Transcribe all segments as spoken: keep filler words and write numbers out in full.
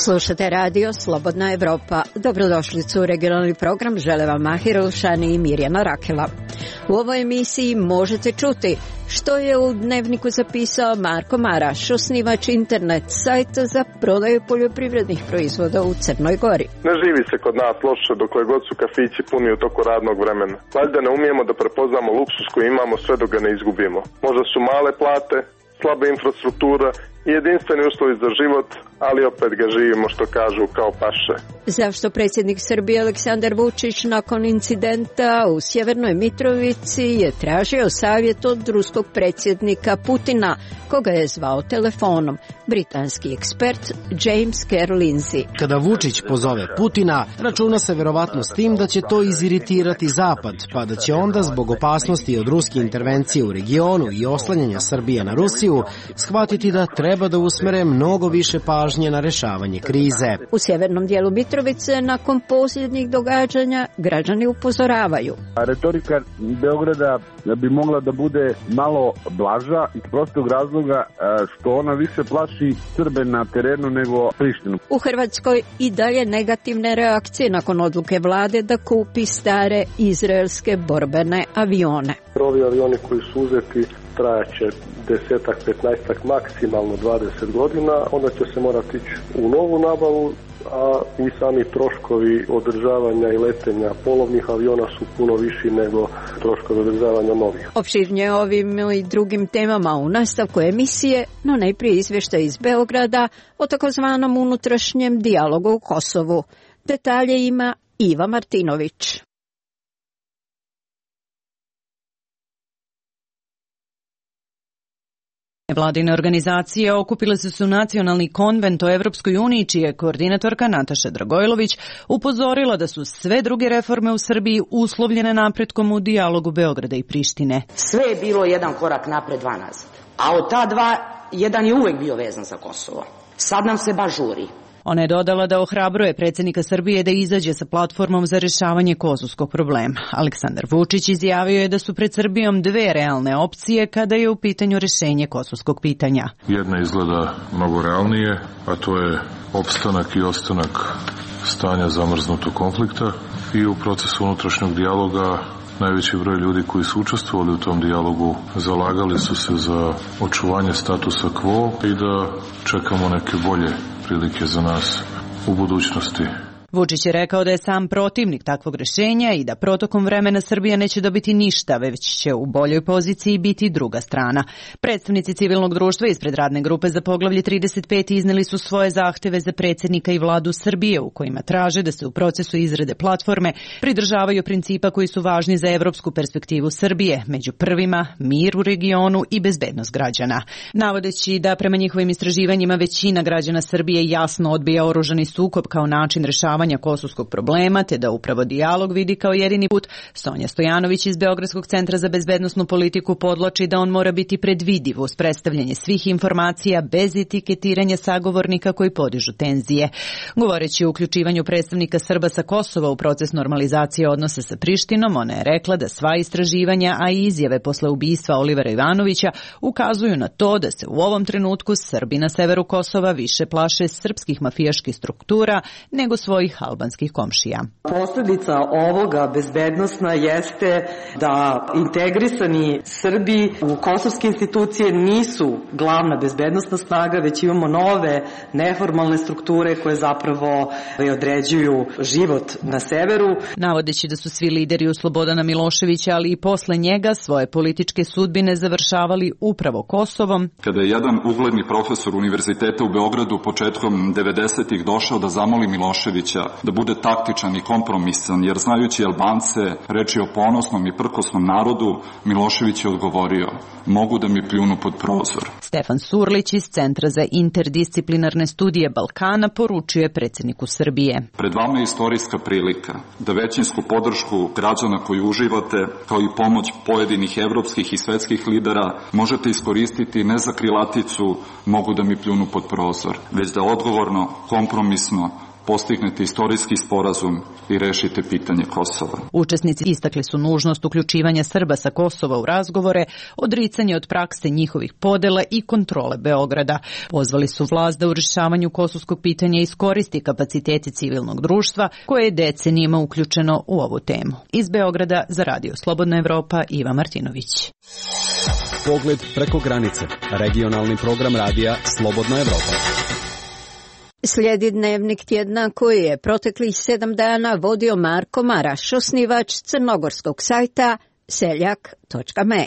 Slušate radio Slobodna Evropa. Dobrodošlicu u regionalni program. Žele vam Mahir Elšani i Mirjana Rakela. U ovoj emisiji možete čuti što je u Dnevniku zapisao Marko Maraš, osnivač internet sajta za prodaju poljoprivrednih proizvoda u Crnoj Gori. Ne živi se kod nas loše dokle god su kafići puni u toku radnog vremena. Valjda ne umijemo da prepoznamo luksus koji imamo sve dok ga ne izgubimo. Možda su male plate, slaba infrastruktura i jedinstveni uslovi za život, ali opet ga živimo, što kažu, kao paše. Zašto predsjednik Srbije Aleksandar Vučić nakon incidenta u Sjevernoj Mitrovici je tražio savjet od ruskog predsjednika Putina, koga je zvao telefonom? Britanski ekspert James Kerr Lindsay. Kada Vučić pozove Putina, računa se verovatno s tim da će to iziritirati Zapad, pa da će onda zbog opasnosti od ruske intervencije u regionu i oslanjanja Srbije na Rusiju shvatiti da treba da usmere mnogo više pažnje na rešavanje krize. U sjevernom dijelu Mitrovice nakon posljednjih događanja građani upozoravaju. Retorika Beograda bi mogla da bude malo blaža iz prostog razloga što ona više plaši Srbe na terenu nego Prištinu. U Hrvatskoj i dalje negativne reakcije nakon odluke vlade da kupi stare izraelske borbene avione. Ovi avioni koji su uzeti trajaće desetak, petnaestak, maksimalno dvadeset godina, onda će se morati ići u novu nabavu, a i sami troškovi održavanja i letenja polovnih aviona su puno viši nego troškovi održavanja novih. Opširnije ovim i drugim temama u nastavku emisije, no najprije izvještaj iz Beograda o takozvanom unutrašnjem dijalogu u Kosovu. Detalje ima Iva Martinović. Vladine organizacije okupile su se u nacionalni konvent o Evropskoj uniji, čija je koordinatorka Nataša Dragojlović upozorila da su sve druge reforme u Srbiji uslovljene napretkom u dijalogu Beograda i Prištine. Sve je bilo jedan korak napred, dva nazad. A od ta dva, jedan je uvek bio vezan za Kosovo. Sad nam se baš žuri. Ona je dodala da ohrabruje predsjednika Srbije da izađe sa platformom za rješavanje kosovskog problema. Aleksandar Vučić izjavio je da su pred Srbijom dve realne opcije kada je u pitanju rješenje kosovskog pitanja. Jedna izgleda mnogo realnije, a to je opstanak i ostanak stanja zamrznutog konflikta i u procesu unutrašnjeg dijaloga najveći broj ljudi koji su učestvovali u tom dijalogu zalagali su se za očuvanje statusa quo i da čekamo neke bolje prilike za nas u budućnosti. Vučić je rekao da je sam protivnik takvog rješenja i da protokom vremena Srbija neće dobiti ništa, već će u boljoj poziciji biti druga strana. Predstavnici civilnog društva ispred radne grupe za poglavlje trideset pet izneli su svoje zahteve za predsjednika i vladu Srbije, u kojima traže da se u procesu izrade platforme pridržavaju principa koji su važni za evropsku perspektivu Srbije, među prvima mir u regionu i bezbednost građana. Navodeći da prema njihovim istraživanjima većina građana Srbije jasno odbija oružani sukob kao način rješavanja kosovskog problema, te da upravo dijalog vidi kao jedini put, Sonja Stojanović iz Beogradskog centra za bezbednosnu politiku podvlači da on mora biti predvidiv uz predstavljanje svih informacija bez etiketiranja sagovornika koji podižu tenzije. Govoreći o uključivanju predstavnika Srba sa Kosova u proces normalizacije odnosa sa Prištinom, ona je rekla da sva istraživanja, a i izjave posle ubistva Olivera Ivanovića ukazuju na to da se u ovom trenutku Srbi na severu Kosova više plaše srpskih mafijaških struktura nego svojih albanskih komšija. Posljedica ovoga bezbednosna jeste da integrisani Srbi u kosovske institucije nisu glavna bezbednosna snaga, već imamo nove neformalne strukture koje zapravo određuju život na severu. Navodeći da su svi lideri u Slobodana Miloševića, ali i posle njega, svoje političke sudbine završavali upravo Kosovom. Kada je jedan ugledni profesor univerziteta u Beogradu početkom devedesetih došao da zamoli Miloševića da bude taktičan i kompromisan, jer znajući Albance, reči o ponosnom i prkosnom narodu, Milošević je odgovorio: mogu da mi pljunu pod prozor. Stefan Surlić iz Centra za interdisciplinarne studije Balkana poručuje predsjedniku Srbije: pred vama je istorijska prilika da većinsku podršku građana koju uživate, kao i pomoć pojedinih evropskih i svetskih lidera, možete iskoristiti ne za krilaticu mogu da mi pljunu pod prozor, već da odgovorno, kompromisno, postignete istorijski sporazum i rešite pitanje Kosova. Učesnici istakli su nužnost uključivanja Srba sa Kosova u razgovore, odricanje od prakse njihovih podela i kontrole Beograda. Pozvali su vlast da u rešavanju kosovskog pitanja iskoristi kapaciteti civilnog društva koje je decenijima uključeno u ovu temu. Iz Beograda za Radio Slobodna Evropa, Iva Martinović. Pogled preko granice. Regionalni program radija Slobodna Evropa. Slijedi dnevnik tjedna koji je proteklih sedam dana vodio Marko Maraš, osnivač crnogorskog sajta seljak točka me.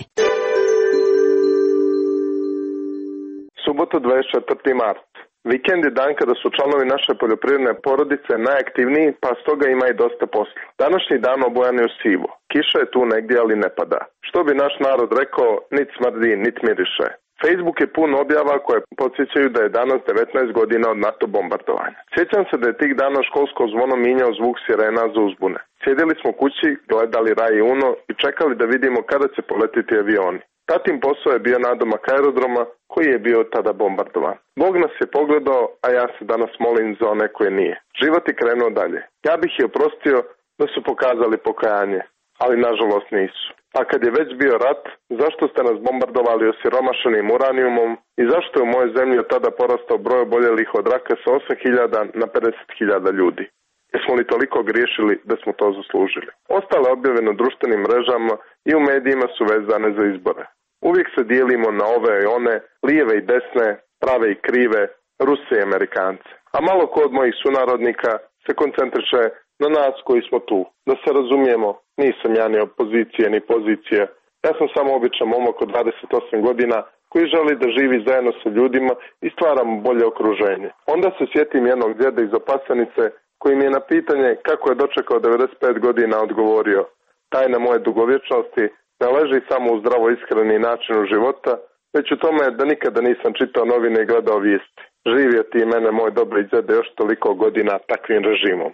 Subota dvadeset četvrti mart. Vikend je dan kada su članovi naše poljoprivredne porodice najaktivniji, pa stoga ima i dosta posla. Današnji dan obojan je u sivo. Kiša je tu negdje, ali ne pada. Što bi naš narod rekao, nit smrdi, nit miriše. Facebook je pun objava koje podsjećaju da je danas devetnaest godina od NATO bombardovanja. Sjećam se da je tih dana školsko zvono minjao zvuk sirena za uzbune. Sjedili smo kući, gledali Raj i Uno i čekali da vidimo kada će poletiti avioni. Tatin posao je bio nadomak aerodroma koji je bio tada bombardovan. Bog nas je pogledao, a ja se danas molim za one koje nije. Život je krenuo dalje. Ja bih je oprostio da su pokazali pokajanje, ali nažalost nisu. A kad je već bio rat, zašto ste nas bombardovali osiromašenim uranijumom i zašto je u mojoj zemlji od tada porastao broj oboljelih od raka sa osam hiljada na pedeset hiljada ljudi? Jesmo li toliko griješili da smo to zaslužili? Ostale objave na društvenim mrežama i u medijima su vezane za izbore. Uvijek se dijelimo na ove i one, lijeve i desne, prave i krive, Ruse i Amerikance. A malo ko od mojih sunarodnika se koncentriše na nas koji smo tu. Da se razumijemo, nisam ja ni opozicije ni pozicije. Ja sam samo običan momak od dvadeset osam godina koji želi da živi zajedno sa ljudima i stvaramo bolje okruženje. Onda se sjetim jednog djeda iz Opasanice koji mi je na pitanje kako je dočekao devedeset pet godina odgovorio: tajna moje dugovječnosti ne leži samo u zdravo iskreni načinu života, već u tome da nikada nisam čitao novine i gledao vijesti. Živio ti mene, moj dobri djede, još toliko godina takvim režimom.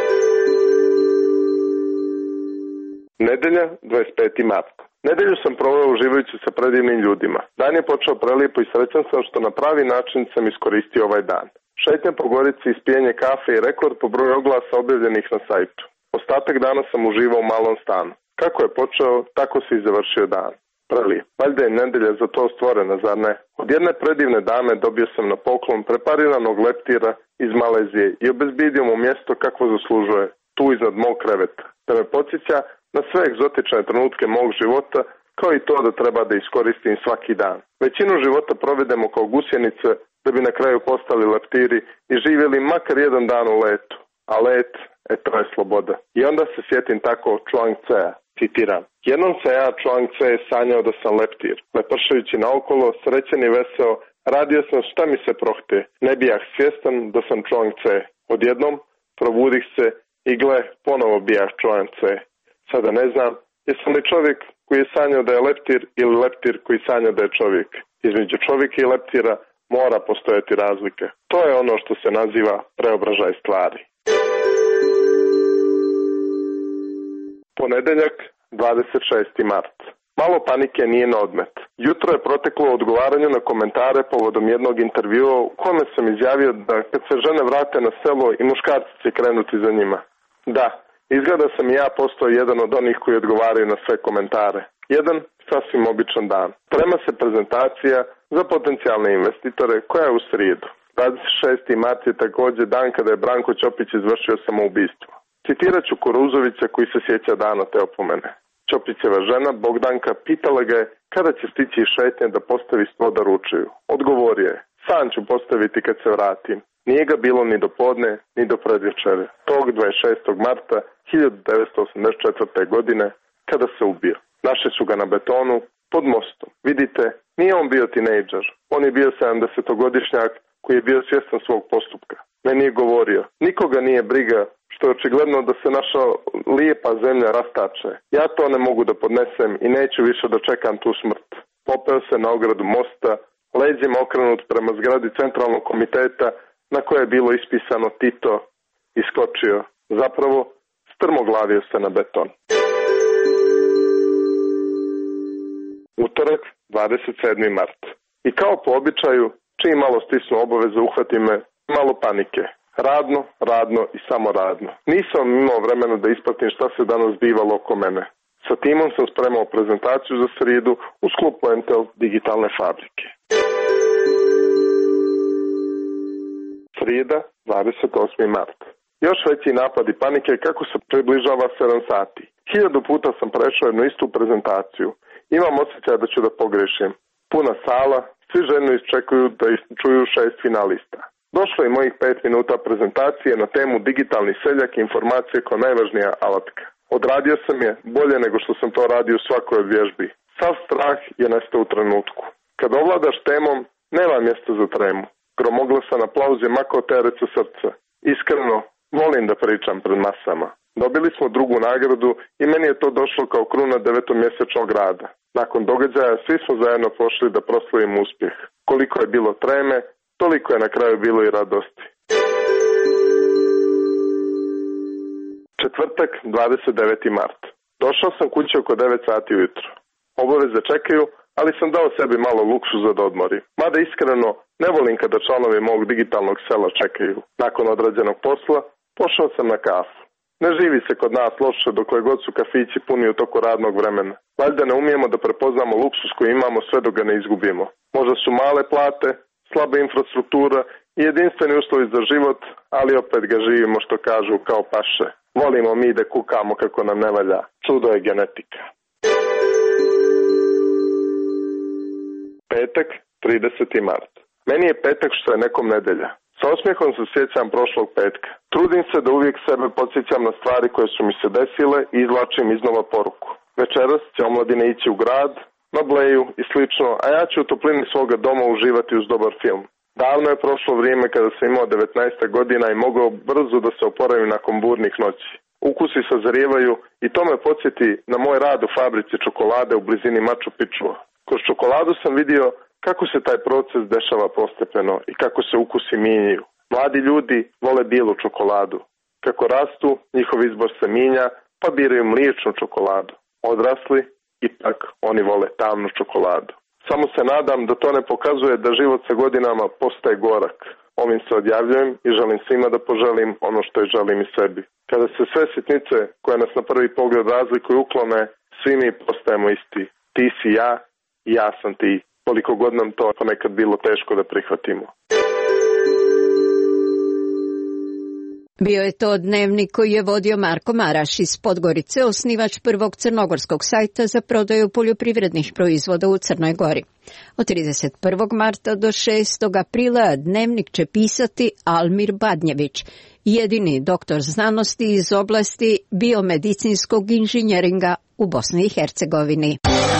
Nedelja, dvadeset peti mart. Nedelju sam proveo uživajući sa predivnim ljudima. Dan je počeo prelijepo i srećan sam što na pravi način sam iskoristio ovaj dan. Šetnje po Gorici, ispijenje kafe i rekord po broju oglasa objavljenih na sajtu. Ostatak dana sam uživao u malom stanu. Kako je počeo, tako se i završio dan. Prelijep. Valjda je nedelja za to stvorena, zar ne? Od jedne predivne dame dobio sam na poklon prepariranog leptira iz Malezije i obezbijedio mu mjesto kakvo zaslužuje, tu iznad mog kreveta, da me podsjeća na sve egzotične trenutke mog života, kao i to da treba da iskoristim svaki dan. Većinu života provedemo kao gusjenice, da bi na kraju postali leptiri i živjeli makar jedan dan u letu. A let, e to je sloboda. I onda se sjetim tako Chuang Tse-a, citiram: jednom se ja, Chuang Tse, sanjao da sam leptir. Lepršajući naokolo, srećen i veseo, radio sam šta mi se prohte. Ne bijah svjestan da sam Chuang Tse. Odjednom probudih se i gle, ponovo bijah Chuang Tse. Sada ne znam, jesam li čovjek koji je sanjao da je leptir ili leptir koji sanja da je čovjek. Između čovjeka i leptira mora postojati razlike. To je ono što se naziva preobražaj stvari. Ponedeljak, dvadeset šesti mart. Malo panike nije na odmet. Jutro je proteklo u odgovaranju na komentare povodom jednog intervjua u kome sam izjavio da kad se žene vrate na selo i muškarci će krenuti za njima. Da, izgleda sam i ja postao jedan od onih koji odgovaraju na sve komentare. Jedan sasvim običan dan. Prema se prezentacija za potencijalne investitore koja je u srijedu. dvadeset šesti mart je također dan kada je Branko Ćopić izvršio samoubistvo. Citirat ću Kuruzovića koji se sjeća dana te opomene. Ćopićeva žena Bogdanka pitala ga je kada će stići iz šetnje da postavi sto da ručaju. Odgovorio je: sam ću postaviti kad se vratim. Nije ga bilo ni do podne, ni do predvečere. Tog dvadeset šestog marta hiljadu devetsto osamdeset četvrte. godine kada se ubio. Našli su ga na betonu pod mostom. Vidite, nije on bio tinejdžer. On je bio sedamdesetogodišnjak koji je bio svjestan svog postupka. Meni je govorio: nikoga nije briga što je očigledno da se naša lijepa zemlja rastače. Ja to ne mogu da podnesem i neću više da čekam tu smrt. Popeo se na ogradu mosta, leđima okrenut prema zgradi centralnog komiteta na koje je bilo ispisano Tito, iskočio. Zapravo, strmoglavio se na beton. Utorak, dvadeset sedmi mart. I kao po običaju, čim malo stisnu obaveze, uhvati me malo panike. Radno, radno i samo radno. Nisam imao vremena da ispratim šta se danas bivalo oko mene. Sa timom sam spremao prezentaciju za srijedu u sklopu Entel digitalne fabrike. Srijeda, dvadeset osmi mart. Još veći napadi panike kako se približava sedam sati. Hiljadu puta sam prešao jednu istu prezentaciju. Imam osjećaj da ću da pogrešim. Puna sala, svi željno iščekuju da čuju šest finalista. Došlo je mojih pet minuta prezentacije na temu digitalni seljak i informacije kao najvažnija alatka. Odradio sam je bolje nego što sam to radio u svakoj od vježbi. Sav strah je nestao u trenutku. Kad ovladaš temom, nema mjesta za tremu. Gromoglasan aplauz je makao teret sa srca. Iskreno, volim da pričam pred masama. Dobili smo drugu nagradu i meni je to došlo kao kruna devetomjesečnog rada. Nakon događaja svi smo zajedno pošli da proslavimo uspjeh. Koliko je bilo treme, toliko je na kraju bilo i radosti. Četvrtak, dvadeset deveti mart. Došao sam kući oko devet sati ujutro. Obaveze čekaju, ali sam dao sebi malo luksuza da odmorim. Mada iskreno, ne volim kada članovi mog digitalnog sela čekaju. Nakon odrađenog posla, pošao sam na kafu. Ne živi se kod nas loše dokle god su kafići puni u toku radnog vremena. Valjda ne umijemo da prepoznamo luksus koji imamo sve dok ga ne izgubimo. Možda su male plate, slaba infrastruktura i jedinstveni uslovi za život, ali opet ga živimo što kažu kao paše. Volimo mi da kukamo kako nam ne valja. Čudo je genetika. Petak, trideseti mart. Meni je petak što je nekom nedelja. Sa osmijehom se sjećam prošlog petka. Trudim se da uvijek sebe podsjećam na stvari koje su mi se desile i izvlačim iznova poruku. Večeras će omladine ići u grad, na bleju i slično, a ja ću u toplini svoga doma uživati uz dobar film. Davno je prošlo vrijeme kada sam imao devetnaest godina i mogao brzo da se oporavim nakon burnih noći. Ukusi sazrijevaju i to me podsjeti na moj rad u fabrici čokolade u blizini Machu Picchua. Kroz čokoladu sam vidio kako se taj proces dešava postepeno i kako se ukusi mijenjaju. Mladi ljudi vole bijelu čokoladu. Kako rastu, njihov izbor se mijenja, pa biraju mliječnu čokoladu. Odrasli, ipak oni vole tamnu čokoladu. Samo se nadam da to ne pokazuje da život sa godinama postaje gorak. Ovim se odjavljujem i želim svima da poželim ono što je želim i sebi. Kada se sve sitnice koje nas na prvi pogled razlikuju uklone, svi mi postajemo isti. Ti si ja i ja sam ti. Koliko god nam to ponekad bilo teško da prihvatimo. Bio je to dnevnik koji je vodio Marko Maraš iz Podgorice, osnivač prvog crnogorskog sajta za prodaju poljoprivrednih proizvoda u Crnoj Gori. Od trideset prvog marta do šestog aprila dnevnik će pisati Almir Badnjević, jedini doktor znanosti iz oblasti biomedicinskog inženjeringa u Bosni i Hercegovini.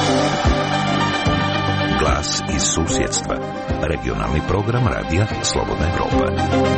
Glas iz susjedstva. Regionalni program radija Slobodna Evropa.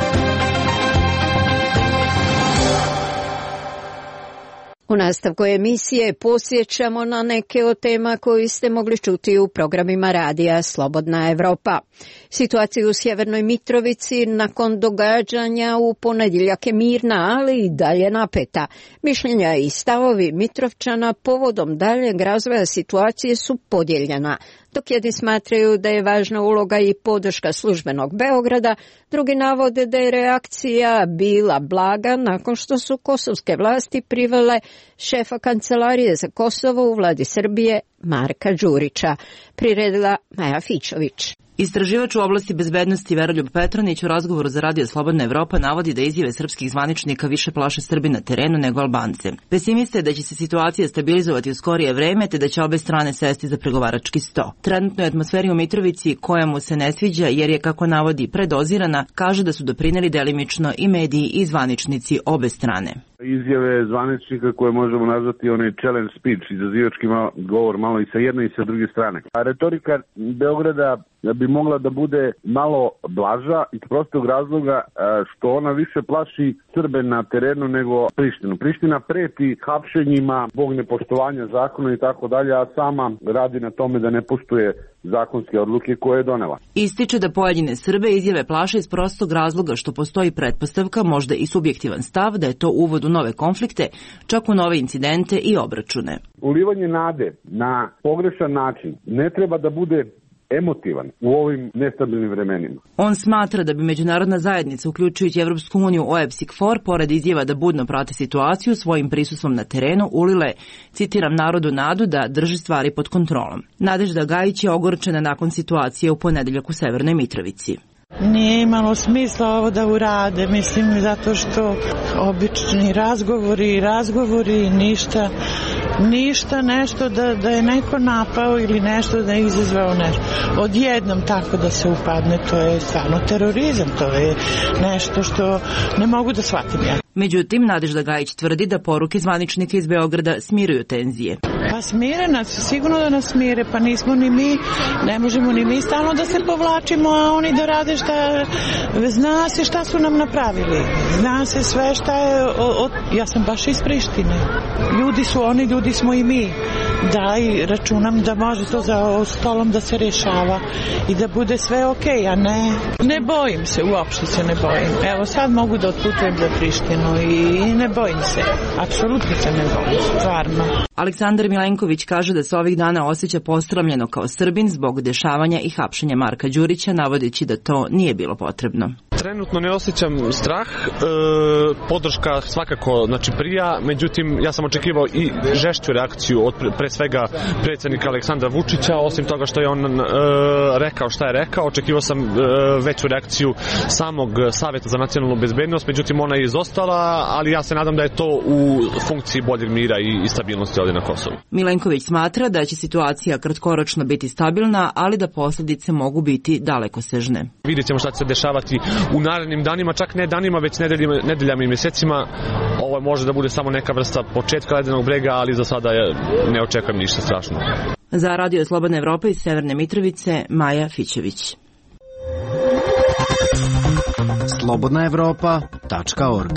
U nastavku emisije posjećamo na neke od tema koje ste mogli čuti u programima radija Slobodna Evropa. Situacija u Sjevernoj Mitrovici nakon događanja u ponedjeljak je mirna, ali i dalje napeta. Mišljenja i stavovi Mitrovčana povodom daljeg razvoja situacije su podijeljena. Dok jedni smatraju da je važna uloga i podrška službenog Beograda, drugi navode da je reakcija bila blaga nakon što su kosovske vlasti privele šefa Kancelarije za Kosovo u vladi Srbije Marka Đurića. Priredila Maja Fićović. Istraživač u oblasti bezbednosti Veroljub Petronić u razgovoru za Radio Slobodna Evropa navodi da izjave srpskih zvaničnika više plaše Srbi na terenu nego Albance. Pesimista je da će se situacija stabilizovati u skorije vreme te da će obe strane sesti za pregovarački sto. Trenutno je atmosferi u Mitrovici koja mu se ne sviđa jer je, kako navodi, predozirana, kaže da su doprineli delimično i mediji i zvaničnici obe strane. Izjave zvaničnika koje možemo nazvati onaj challenge speech, izazivački govor malo i sa jedne i sa druge strane. A retorika Beograda bi mogla da bude malo blaža iz prostog razloga što ona više plaši Srbe na terenu nego Prištinu. Priština preti hapšenjima zbog nepoštovanja zakona i tako dalje, a sama radi na tome da ne poštuje zakonske odluke koje je donela. Ističe da pojedine Srbe izjave plaše iz prostog razloga što postoji pretpostavka, možda i subjektivan stav, da je to uvod u nove konflikte, čak u nove incidente i obračune. Ulivanje nade na pogrešan način ne treba da bude emotivan u ovim nestabilnim vremenima. On smatra da bi međunarodna zajednica, uključujući Evropsku uniju, O E B S I K F O R, pored izjava da budno prate situaciju, svojim prisustvom na terenu ulile, citiram, narodu nadu da drži stvari pod kontrolom. Nadežda Gajić je ogorčena nakon situacije u ponedeljak u Severnoj Mitrovici. Nije imalo smisla ovo da urade, mislim, zato što obični razgovori, razgovori, ništa, ništa nešto da, da je neko napao ili nešto da je izazvao nešto. Odjednom tako da se upadne, to je stvarno terorizam, to je nešto što ne mogu da shvatim ja. Međutim, Nadežda Gajić tvrdi da poruke zvaničnika iz Beograda smiruju tenzije. Pa smire nas, sigurno da nas smire, pa nismo ni mi, ne možemo ni mi stalno da se povlačimo, a oni da rade šta, zna se šta su nam napravili, zna se sve šta je, o, o, ja sam baš iz Prištine, ljudi su oni, ljudi smo i mi, da i računam da može to za stolom da se rešava i da bude sve okej, a ne, ne bojim se, uopšte se ne bojim, evo sad mogu da otputujem za Prištinu i ne bojim se, apsolutno se ne bojim, stvarno. Aleksandar Milenković kaže da se ovih dana osjeća posramljeno kao Srbin zbog dešavanja i hapšenja Marka Đurića, navodeći da to nije bilo potrebno. Trenutno ne osjećam strah, e, podrška svakako znači prija, međutim ja sam očekivao i žešću reakciju od pre svega predsjednika Aleksandra Vučića, osim toga što je on e, rekao šta je rekao, očekivao sam e, veću reakciju samog Saveta za nacionalnu bezbednost, međutim ona je izostala, ali ja se nadam da je to u funkciji boljeg mira i, i stabilnosti ovdje na Kosovu. Milenković smatra da će situacija kratkoročno biti stabilna, ali da posljedice mogu biti dalekosežne. Vidjet ćemo šta će se dešavati u narednim danima, čak ne danima, već nedeljama, nedeljama i mjesecima. Ovo može da bude samo neka vrsta početka ledenog brega, ali za sada je, ne očekujem ništa strašno. Za Radio Slobodna Evropa iz Severne Mitrovice, Maja Fićević. slobodna evropa tačka org.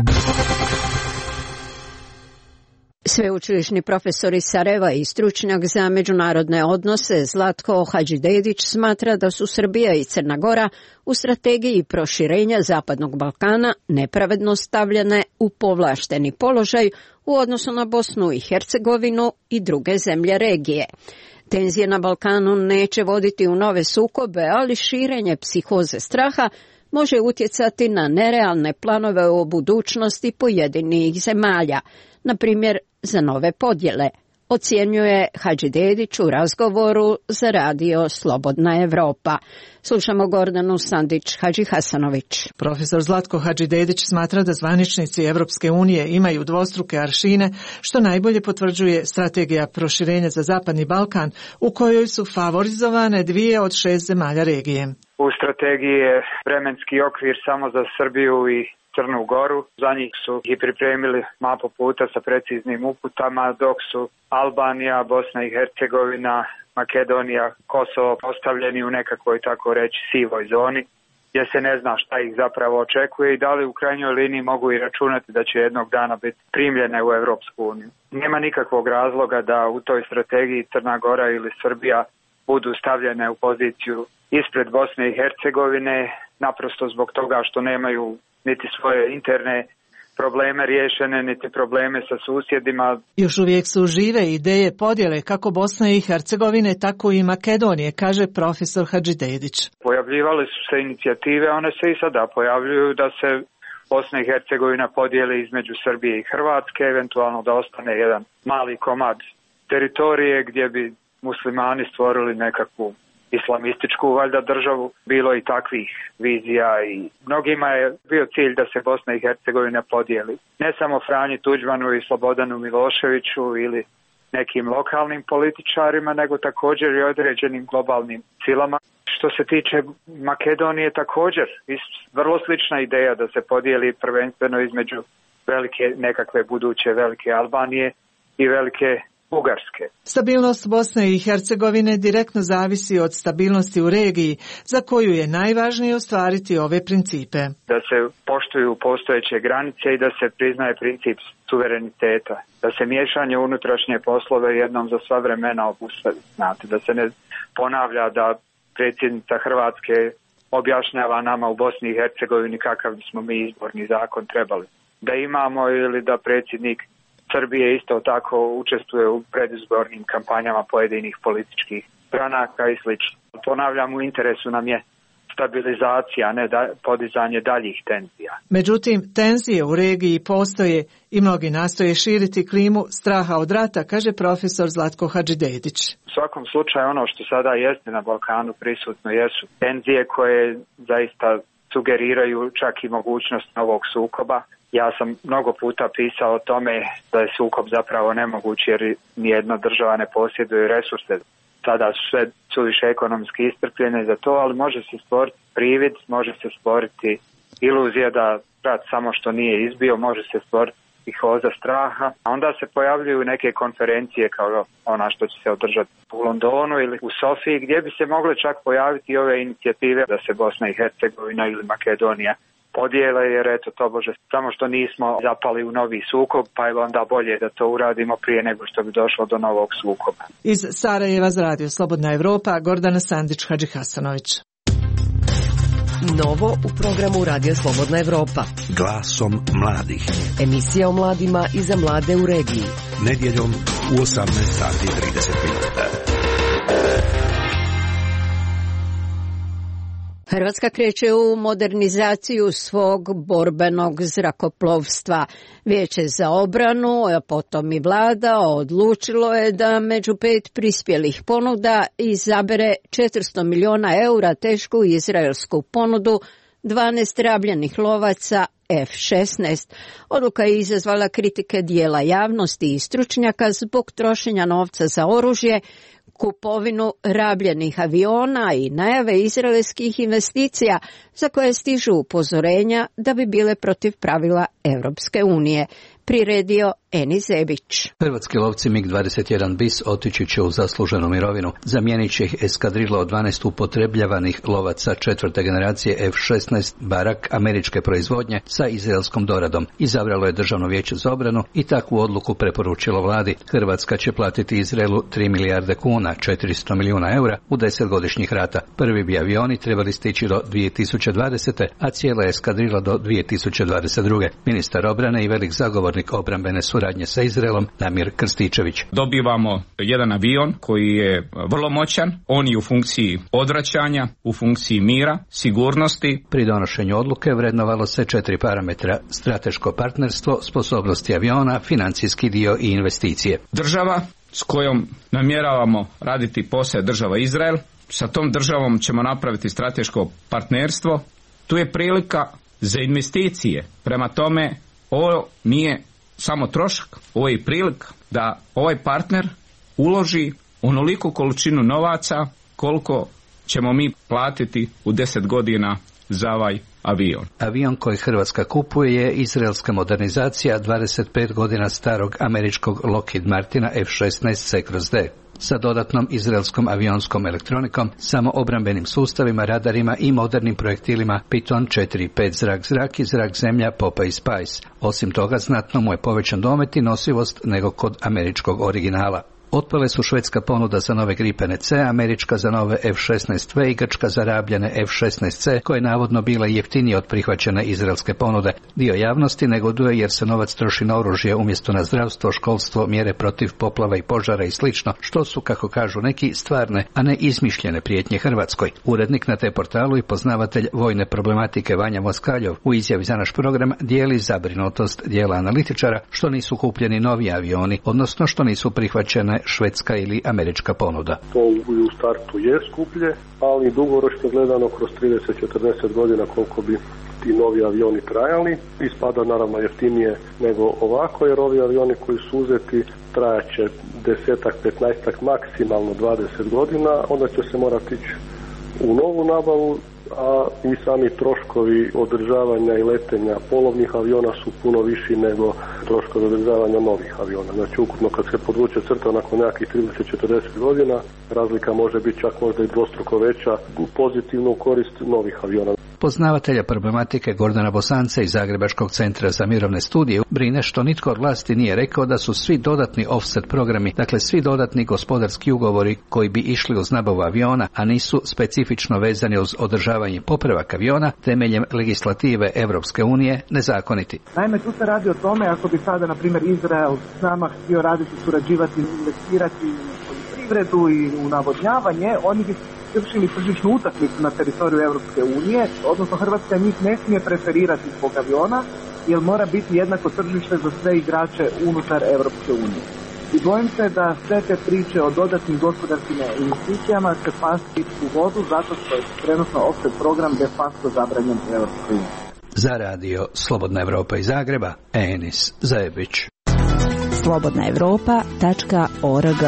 Sveučilišni profesor iz Sarajeva i stručnjak za međunarodne odnose Zlatko Hadžidedić smatra da su Srbija i Crna Gora u strategiji proširenja Zapadnog Balkana nepravedno stavljene u povlašteni položaj u odnosu na Bosnu i Hercegovinu i druge zemlje regije. Tenzije na Balkanu neće voditi u nove sukobe, ali širenje psihoze straha može utjecati na nerealne planove o budućnosti pojedinih zemalja, na primjer za nove podjele, ocjenjuje Hadžidedić u razgovoru za Radio Slobodna Evropa. Slušamo Gordanu Sandić-Hadžihasanović. Profesor Zlatko Hadžidedić smatra da zvaničnici Evropske unije imaju dvostruke aršine, što najbolje potvrđuje strategija proširenja za Zapadni Balkan, u kojoj su favorizovane dvije od šest zemalja regije. U strategiji je vremenski okvir samo za Srbiju i Crnu Goru. Za njih su i pripremili mapu puta sa preciznim uputama, dok su Albanija, Bosna i Hercegovina, Makedonija, Kosovo postavljeni u nekakvoj, tako reći, sivoj zoni, gdje se ne zna šta ih zapravo očekuje i da li u krajnjoj liniji mogu i računati da će jednog dana biti primljene u Evropsku uniju. Nema nikakvog razloga da u toj strategiji Crna Gora ili Srbija budu stavljene u poziciju ispred Bosne i Hercegovine, naprosto zbog toga što nemaju niti svoje interne probleme riješene, niti probleme sa susjedima. Još uvijek su žive ideje podjele kako Bosne i Hercegovine, tako i Makedonije, kaže profesor Hadžidedić. Pojavljivale su se inicijative, one se i sada pojavljuju da se Bosna i Hercegovina podijeli između Srbije i Hrvatske, eventualno da ostane jedan mali komad teritorije gdje bi muslimani stvorili nekakvu islamističku valjda državu, bilo i takvih vizija i mnogima je bio cilj da se Bosna i Hercegovina podijeli. Ne samo Franji Tuđmanu i Slobodanu Miloševiću ili nekim lokalnim političarima, nego također i određenim globalnim silama. Što se tiče Makedonije također, vrlo slična ideja da se podijeli prvenstveno između velike nekakve buduće velike Albanije i velike Bugarske. Stabilnost Bosne i Hercegovine direktno zavisi od stabilnosti u regiji, za koju je najvažnije ostvariti ove principe. Da se poštuju postojeće granice i da se priznaje princip suvereniteta, da se miješanje u unutrašnje poslove jednom za sva vremena obustavi. Znate, da se ne ponavlja da predsjednica Hrvatske objašnjava nama u Bosni i Hercegovini kakav bismo mi izborni zakon trebali da imamo, ili da predsjednik Srbije isto tako učestvuje u predizbornim kampanjama pojedinih političkih stranaka i slično. Ponavljam, u interesu nam je stabilizacija, a ne da, podizanje daljih tenzija. Međutim, tenzije u regiji postoje i mnogi nastoje širiti klimu straha od rata, kaže profesor Zlatko Hadžidedić. U svakom slučaju ono što sada jeste na Balkanu prisutno jesu tenzije koje zaista sugeriraju čak i mogućnost novog sukoba. Ja sam mnogo puta pisao o tome da je sukob zapravo nemoguć jer nijedna država ne posjeduje resurse. Sada su sve suviše ekonomski iscrpljene za to, ali može se stvoriti privid, može se stvoriti iluzija da rat samo što nije izbio, može se stvoriti psihoza straha. A onda se pojavljuju neke konferencije kao ona što će se održati u Londonu ili u Sofiji, gdje bi se mogle čak pojaviti ove inicijative da se Bosna i Hercegovina ili Makedonija podijele, jer eto to bože, samo što nismo zapali u novi sukob, pa je onda bolje da to uradimo prije nego što bi došlo do novog sukoba. Iz Sarajeva za Radio Slobodna Evropa, Gordana Sandić Hadžihasanović. Novo u programu Radio Slobodna Evropa. Glasom mladih. Emisija o mladima i za mlade u regiji. Nedjeljom u osamnaest sati i trideset minuta. Hrvatska kreće u modernizaciju svog borbenog zrakoplovstva. Vijeće za obranu, a potom i vlada, odlučilo je da među pet prispjelih ponuda izabere četiristo miliona eura tešku izraelsku ponudu dvanaest rabljenih lovaca F šesnaest. Odluka je izazvala kritike dijela javnosti i stručnjaka zbog trošenja novca za oružje, kupovinu rabljenih aviona i najave izraelskih investicija za koje stižu upozorenja da bi bile protiv pravila Europske unije. Priredio Eni Zebić. Hrvatski lovci MiG dvadeset jedan bis otići će u zasluženu mirovinu. Zamijenit će ih eskadrila od dvanaest upotrebljavanih lovaca četvrte generacije F šesnaest Barak američke proizvodnje sa izraelskom doradom. Izabralo je Državno vijeće za obranu i takvu odluku preporučilo vladi. Hrvatska će platiti Izraelu tri milijarde kuna, četiristo milijuna eura u desetgodišnjih rata. Prvi bi avioni trebali stići do dvije tisuće dvadesete. a cijela eskadrila do dvije tisuće dvadeset druge. Ministar obrane i velik zagovornik obrambene suradnje sa Izraelom Damir Krstičević. Dobivamo jedan avion koji je vrlo moćan, on je u funkciji odvraćanja, u funkciji mira, sigurnosti. Pri donošenju odluke vrednovalo se četiri parametra: strateško partnerstvo, sposobnosti aviona, financijski dio i investicije. Država s kojom namjeravamo raditi posao je država Izrael. Sa tom državom ćemo napraviti strateško partnerstvo. Tu je prilika za investicije. Prema tome, ovo nije samo trošak, ovo je prilika da ovaj partner uloži onoliku količinu novaca koliko ćemo mi platiti u deset godina za ovaj avion. Avion koji Hrvatska kupuje je izraelska modernizacija dvadeset pet godina starog američkog Lockheed Martina F šesnaest C kroz D. Sa dodatnom izraelskom avionskom elektronikom, samo obrambenim sustavima, radarima i modernim projektilima Piton četiri pet zrak-zrak i zrak-zemlja Popeye i Spice. Osim toga, znatno mu je povećan domet i nosivost nego kod američkog originala. Otpale su švedska ponuda za nove Gripene C, američka za nove F šesnaest V i grčka za rabljene F šesnaest C, koje je navodno bila jeftinije od prihvaćene izraelske ponude. Dio javnosti negoduje jer se novac troši na oružje umjesto na zdravstvo, školstvo, mjere protiv poplava i požara i slično, što su, kako kažu neki, stvarne, a ne izmišljene prijetnje Hrvatskoj. Urednik na te portalu i poznavatelj vojne problematike Vanja Moskaljov u izjavi za naš program dijeli zabrinutost dijela analitičara što nisu kupljeni novi avioni, odnosno što nisu prihvaćene švedska ili američka ponuda. To u startu je skuplje, ali dugoročno gledano kroz trideset do četrdeset godina koliko bi ti novi avioni trajali, ispada naravno jeftinije nego ovako, jer ovi avioni koji su uzeti trajaće desetak, petnaestak, maksimalno dvadeset godina, onda će se morati ići u novu nabavu, a i sami troškovi održavanja i letenja polovnih aviona su puno viši nego troškovi održavanja novih aviona. Znači ukupno kad se podvuče crta nakon nekakvih trideset do četrdeset godina, razlika može biti čak možda i dvostruko veća pozitivno u korist novih aviona. Poznavatelja problematike Gordana Bosanca iz Zagrebačkog centra za mirovne studije brine što nitko od vlasti nije rekao da su svi dodatni offset programi, dakle svi dodatni gospodarski ugovori koji bi išli uz nabavu aviona, a nisu specifično vezani uz održavanje i popravak aviona temeljem legislative Europske unije, nezakoniti. Naime, tu se radi o tome ako bi sada, na primjer, Izrael sama htio raditi, surađivati, investirati poljoprivredu i u navodnjavanje, oni bi vršili tržišnu utakmicu na teritoriju Europske unije, odnosno Hrvatska njih ne smije preferirati zbog aviona, jer mora biti jednako tržište za sve igrače unutar Europske unije. I bojim se da sve te priče o dodatnim gospodarskim investicijama će pasti u vodu zato što je trenutno opet program de facto zabranjen u Europskoj uniji. Za radio Slobodna Evropa iz Zagreba, Enis Zajebić. slobodna evropa tačka org.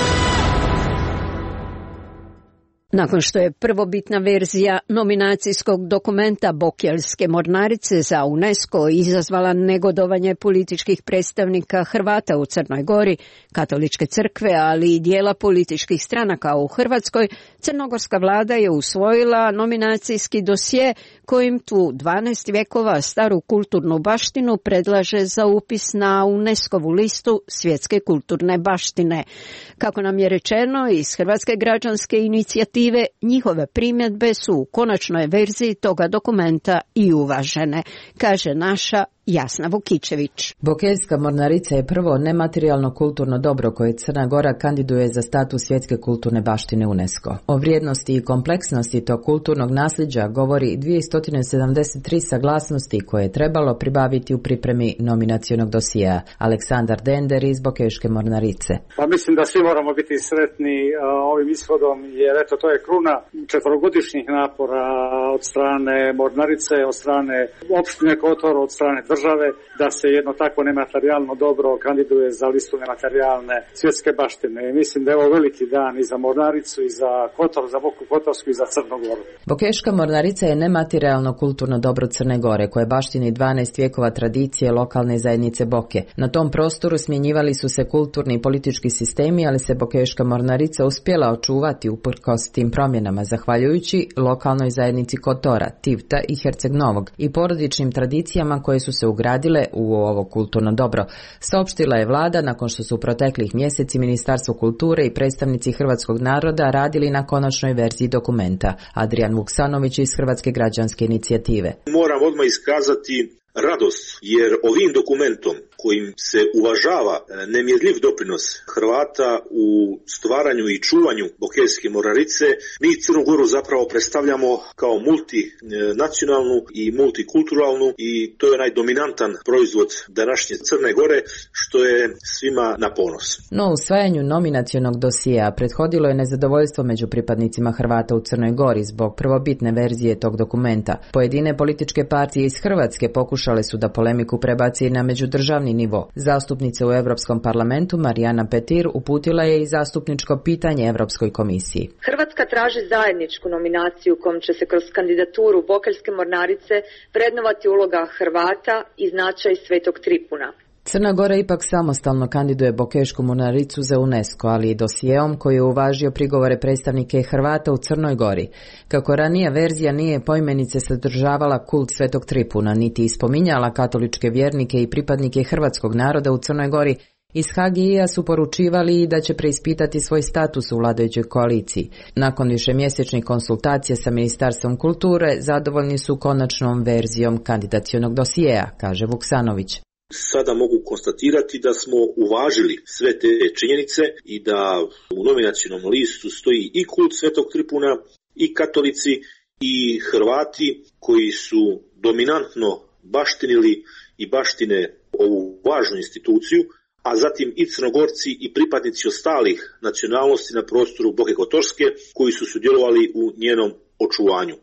Nakon što je prvobitna verzija nominacijskog dokumenta Bokeljske mornarice za UNESCO izazvala negodovanje političkih predstavnika Hrvata u Crnoj Gori, katoličke crkve, ali i dijela političkih stranaka u Hrvatskoj, crnogorska vlada je usvojila nominacijski dosje kojim tu dvanaest vjekova staru kulturnu baštinu predlaže za upis na UNESCO-vu listu svjetske kulturne baštine. Kako nam je rečeno iz Hrvatske građanske inicijative, njihove primjedbe su u konačnoj verziji toga dokumenta i uvažene, kaže naša Jasna Vukičević. Bokeljska mornarica je prvo nematerijalno kulturno dobro koje Crna Gora kandiduje za status svjetske kulturne baštine UNESCO. O vrijednosti i kompleksnosti tog kulturnog nasljeđa govori dvjesto sedamdeset tri saglasnosti koje je trebalo pribaviti u pripremi nominacionog dosjea. Aleksandar Dender iz Bokeljske mornarice. Pa mislim da svi moramo biti sretni a, ovim ishodom, jer eto to je kruna četvorogodišnjih napora od strane mornarice, od strane opštine Kotor, od strane države, da se jedno takvo nematerijalno dobro kandiduje za listu nematerijalne svjetske baštine. I mislim da je ovo veliki dan i za mornaricu, i za Kotor, za Boku Kotorsku i za Crnu Goru. Bokeljska mornarica je nematerijalno kulturno dobro Crne Gore, koje baštini dvanaest vjekova tradicije lokalne zajednice Boke. Na tom prostoru smjenjivali su se kulturni i politički sistemi, ali se Bokeljska mornarica uspjela očuvati uprkos tim promjenama, zahvaljujući lokalnoj zajednici Kotora, Tivta i Herceg Novog i porodičnim tradicijama koje su se ugradile u ovo kulturno dobro. Saopštila je vlada nakon što su proteklih mjeseci Ministarstvo kulture i predstavnici hrvatskog naroda radili na konačnoj verziji dokumenta. Adrian Vuksanović iz Hrvatske građanske inicijative. Moram odmah iskazati radost, jer ovim dokumentom kojim se uvažava nemjerljiv doprinos Hrvata u stvaranju i čuvanju Bokeljske mornarice, mi Crnu Goru zapravo predstavljamo kao multinacionalnu i multikulturalnu, i to je onaj dominantan proizvod današnje Crne Gore, što je svima na ponos. No usvajanju nominacionog dosjea prethodilo je nezadovoljstvo među pripadnicima Hrvata u Crnoj Gori zbog prvobitne verzije tog dokumenta. Pojedine političke partije iz Hrvatske pokušale su da polemiku prebaci na međudržavni nivo. Zastupnica u Europskom parlamentu Marijana Petir uputila je i zastupničko pitanje Europskoj komisiji. Hrvatska traži zajedničku nominaciju kojom će se kroz kandidaturu Bokeljske mornarice vrednovati uloga Hrvata i značaj Svetog Tripuna. Crna Gora ipak samostalno kandiduje Bokeljsku mornaricu za UNESCO, ali i dosjeom koji je uvažio prigovore predstavnike Hrvata u Crnoj Gori. Kako ranija verzija nije poimenice sadržavala kult Svetog Tripuna, niti ispominjala katoličke vjernike i pripadnike hrvatskog naroda u Crnoj Gori, iz H G I-a su poručivali da će preispitati svoj status u vladajućoj koaliciji. Nakon višemjesečnih konsultacija sa Ministarstvom kulture, zadovoljni su konačnom verzijom kandidacionog dosjea, kaže Vuksanović. Sada mogu konstatirati da smo uvažili sve te činjenice i da u nominacionom listu stoji i kult Svetog Tripuna, i katolici, i Hrvati koji su dominantno baštinili i baštine ovu važnu instituciju, a zatim i Crnogorci i pripadnici ostalih nacionalnosti na prostoru Boke Kotorske koji su sudjelovali u njenom očuvanju.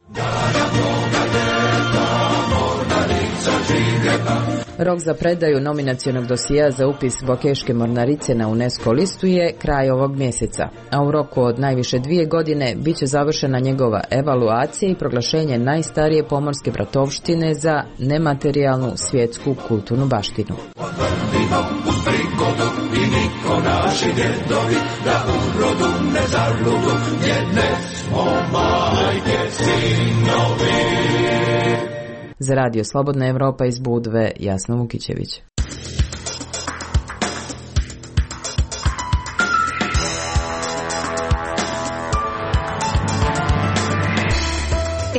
Rok za predaju nominacionog dosjea za upis Bokeljske mornarice na UNESCO listu je kraj ovog mjeseca, a u roku od najviše dvije godine bit će završena njegova evaluacija i proglašenje najstarije pomorske bratovštine za nematerijalnu svjetsku kulturnu baštinu. Za radio Slobodna Evropa iz Budve, Jasna Vukičević.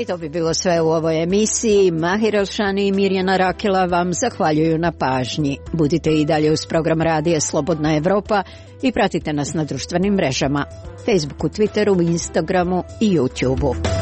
I to bi bilo sve u ovoj emisiji. Mahir Elšani i Mirjana Rakela vam zahvaljuju na pažnji. Budite i dalje uz program Radija Slobodna Evropa i pratite nas na društvenim mrežama, Facebooku, Twitteru, Instagramu i YouTubeu.